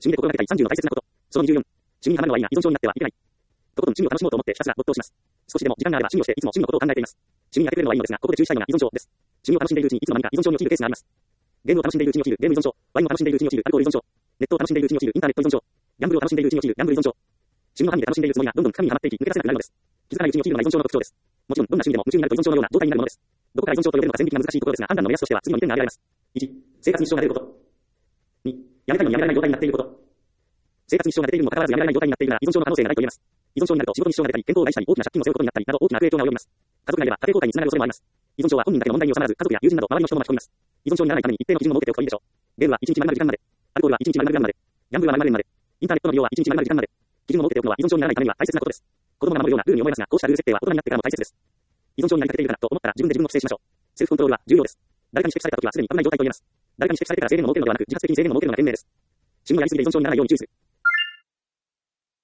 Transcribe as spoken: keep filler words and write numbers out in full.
趣味で心がけたいさんじゅうの大切なこと。そのにじゅうよん。趣味にハマるのはいいが依存症になってはいけない。とことん趣味を楽しもうと思ってひたすら没頭します。少しでも時間があれば趣味をしていつも趣味のことを考えています。趣味に当てくれるのはいいのですが、ここで注意したいのが依存症です。趣味を楽しんでいるうちにいつの間にか依存症に陥るケースがあります。ゲームを楽しんでいるうちに陥るゲーム依存症。ワインを楽しんでいるうちに陥るアルコール依存症。ネットを楽しんでいるうちに陥るインターネット依存症。ギャンブルを楽しんでいるうちに陥るギャンブル依存症。趣味の範囲で楽しんでいるつもりがどんどん深みにはまっていき抜け出せなくなるのです。気づかないうちに陥るのが依存症の特徴です。もちろんどんな趣味でも夢中になると依存症のような状態になるものです。どこから依存症と呼べるのか線引きが難しいところですが、判断の目安としては次のにてんが挙げられます。いち、生活に支障が出ること。に、やめたいのにやめられない状態になっていること。生活に支障が出ているにもかかわらずやめられない状態になっているなら依存症の可能性がないと言えます。依存症になると仕事に支障が出たり、健康を害したり、大きな借金を背負うことになったりなど大きな悪影響が及びます。家族内では家庭崩壊につながる恐れもあります。依存症は本人だけの問題に収まらず、家族や友人など周りの人も巻き込みます。依存症にならないために一定の基準を設けておくといいでしょう。ゲームはいちにち〇〇時間まで。アルコールはいちにち〇〇グラムまで。ギャンブルは〇〇円まで。インターネットの利用はいちにち〇〇時間まで。基準を設けておくのは依存症にならないためには大切なことです。子供が守るようなルールに思えますが、こうしたルール設定は大人になってからも大切です。依存症になりかけているかなと思ったら自分で自分を規制しましょう。セルフコントロールは重要です。誰かに指摘されたときはすでに危ない状態と言えます。誰かに指摘されてから制限を設けるのではなく、自発的に制限を設けるのが賢明です。趣味をやりすぎて依存症にならないように注意する。